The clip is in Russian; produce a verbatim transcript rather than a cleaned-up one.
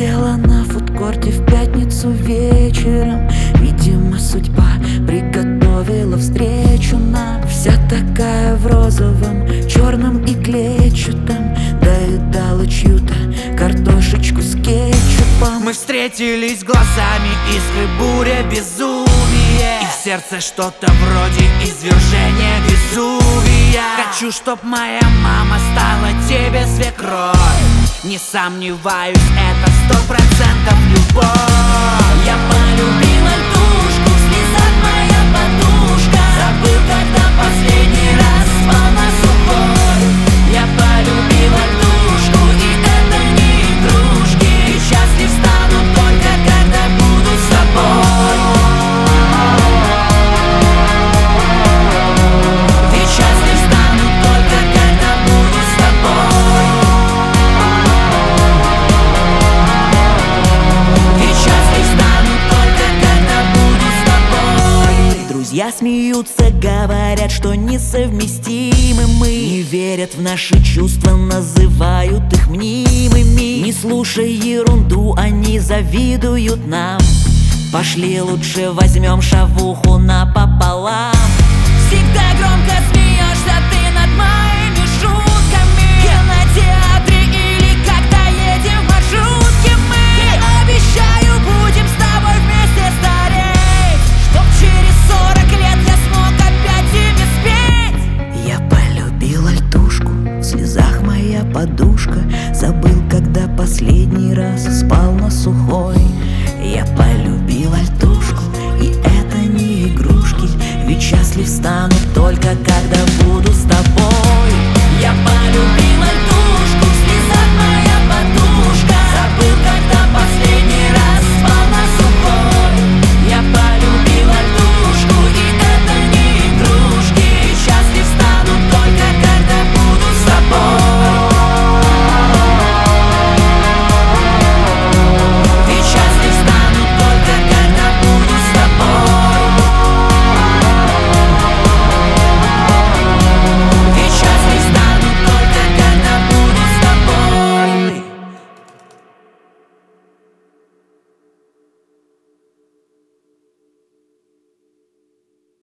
Сидела на фудкорте в пятницу вечером. Видимо, судьба приготовила встречу нам. Вся такая в розовом, черном и клетчатом. Доедала чью-то картошечку с кетчупом. Мы встретились глазами, искры, буря, безумие, и в сердце что-то вроде извержения Везувия. Хочу, чтоб моя мама стала тебе свекровь. Не сомневаюсь, это сто процентов любовь. Я полюбила льдушку, в слезах моя подушка. Забыл, когда последний раз спал на сухой. Я полюбила льдушку, и это не игрушки. И счастлив стану только, когда буду с тобой. Ведь счастлив стану только, когда буду с тобой. Ведь счастлив стану только, когда буду с тобой. Друзья смеются, говорят, что несовместимы мы. Не верят в наши чувства, называют их мнимыми. Не слушай ерунду, они завидуют нам. Пошли лучше возьмем шавуху напополам. Всегда громко смеешься ты над моими шутками. В кинотеатре или когда едем в маршрутке мы. Обещаю, будем с тобой вместе стареть, чтоб через сорок лет я смог опять тебе спеть. Я полюбила льдушку, в слезах моя подушка. Забыл, когда последний раз спал на сухой. Я полюбила